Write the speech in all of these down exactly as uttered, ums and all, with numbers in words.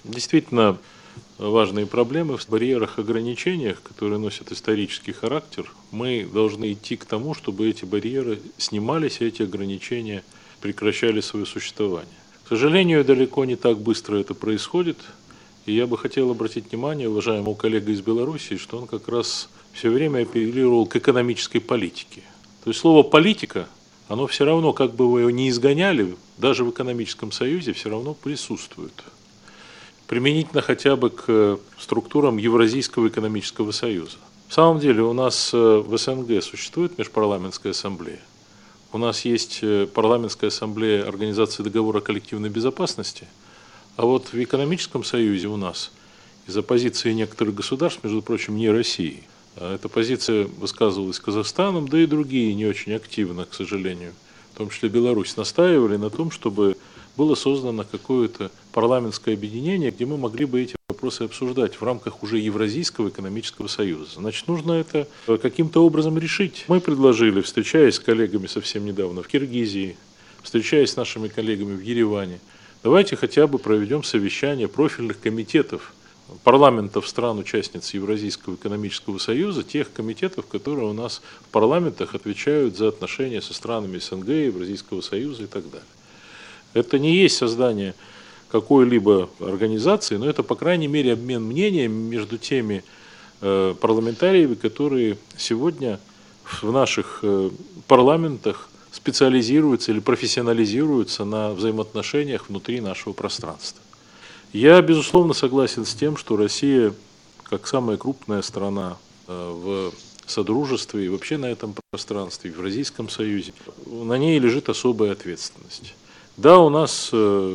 Действительно важные проблемы в барьерах, ограничениях, которые носят исторический характер. Мы должны идти к тому, чтобы эти барьеры снимались, и эти ограничения прекращали свое существование. К сожалению, далеко не так быстро это происходит. И я бы хотел обратить внимание уважаемого коллега из Белоруссии, что он как раз все время апеллировал к экономической политике. То есть слово «политика», оно все равно, как бы вы его ни изгоняли, даже в экономическом союзе все равно присутствует. Применительно хотя бы к структурам Евразийского экономического союза. В самом деле у нас в СНГ существует межпарламентская ассамблея. У нас есть парламентская ассамблея Организации договора о коллективной безопасности. А вот в экономическом союзе у нас из-за позиции некоторых государств, между прочим, не России, эта позиция высказывалась Казахстаном, да и другие не очень активно, к сожалению, в том числе Беларусь, настаивали на том, чтобы было создано какое-то парламентское объединение, где мы могли бы эти вопросы обсуждать в рамках уже Евразийского экономического союза. Значит, нужно это каким-то образом решить. Мы предложили, встречаясь с коллегами совсем недавно в Киргизии, встречаясь с нашими коллегами в Ереване, давайте хотя бы проведем совещание профильных комитетов парламентов стран-участниц Евразийского экономического союза, тех комитетов, которые у нас в парламентах отвечают за отношения со странами СНГ, Евразийского союза и так далее. Это не есть создание какой-либо организации, но это, по крайней мере, обмен мнениями между теми э, парламентариями, которые сегодня в наших э, парламентах специализируются или профессионализируются на взаимоотношениях внутри нашего пространства. Я, безусловно, согласен с тем, что Россия, как самая крупная страна в Содружестве и вообще на этом пространстве, в Евразийском союзе, на ней лежит особая ответственность. Да, у нас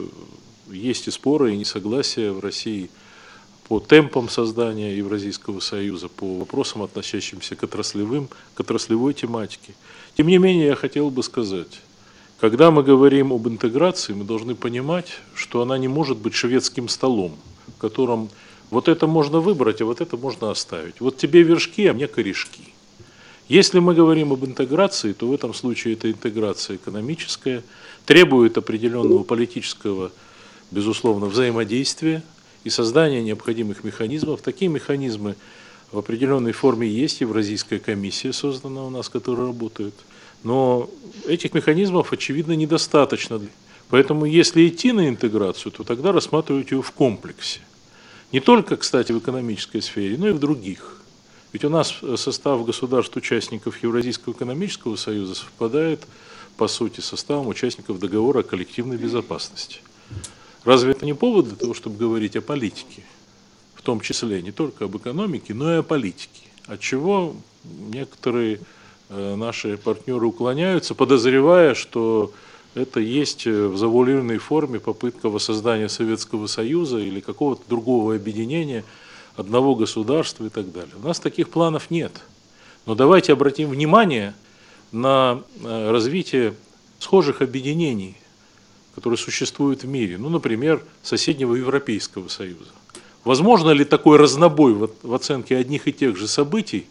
есть и споры, и несогласия в России по темпам создания Евразийского союза, по вопросам, относящимся к отраслевым, к отраслевой тематике. Тем не менее, я хотел бы сказать, когда мы говорим об интеграции, мы должны понимать, что она не может быть шведским столом, в котором вот это можно выбрать, а вот это можно оставить. Вот тебе вершки, а мне корешки. Если мы говорим об интеграции, то в этом случае эта интеграция экономическая, требует определенного политического, безусловно, взаимодействия и создания необходимых механизмов. Такие механизмы в определенной форме есть, Евразийская комиссия создана у нас, которая работает. Но этих механизмов, очевидно, недостаточно. Поэтому, если идти на интеграцию, то тогда рассматривать ее в комплексе. Не только, кстати, в экономической сфере, но и в других. Ведь у нас состав государств-участников Евразийского экономического союза совпадает, по сути, с составом участников договора о коллективной безопасности. Разве это не повод для того, чтобы говорить о политике? В том числе не только об экономике, но и о политике. От чего некоторые наши партнеры уклоняются, подозревая, что это есть в завуалированной форме попытка воссоздания Советского Союза или какого-то другого объединения, одного государства и так далее. У нас таких планов нет. Но давайте обратим внимание на развитие схожих объединений, которые существуют в мире. Ну, например, соседнего Европейского Союза. Возможно ли такой разнобой в оценке одних и тех же событий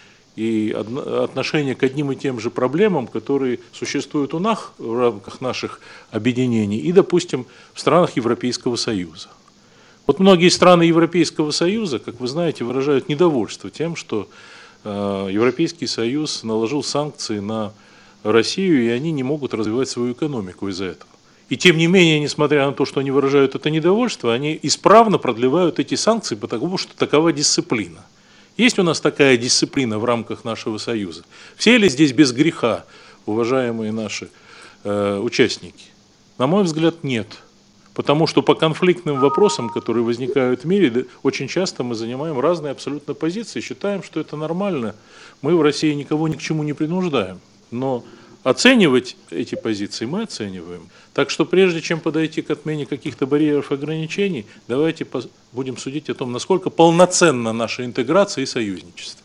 и отношение к одним и тем же проблемам, которые существуют у нас в рамках наших объединений и, допустим, в странах Европейского Союза? Вот многие страны Европейского Союза, как вы знаете, выражают недовольство тем, что э, Европейский Союз наложил санкции на Россию, и они не могут развивать свою экономику из-за этого. И тем не менее, несмотря на то, что они выражают это недовольство, они исправно продлевают эти санкции, потому что такова дисциплина. Есть у нас такая дисциплина в рамках нашего союза? Все ли здесь без греха, уважаемые наши э, участники? На мой взгляд, нет. Потому что по конфликтным вопросам, которые возникают в мире, очень часто мы занимаем разные абсолютно позиции, считаем, что это нормально. Мы в России никого ни к чему не принуждаем. Но оценивать эти позиции мы оцениваем. Так что прежде чем подойти к отмене каких-то барьеров и ограничений, давайте будем судить о том, насколько полноценна наша интеграция и союзничество.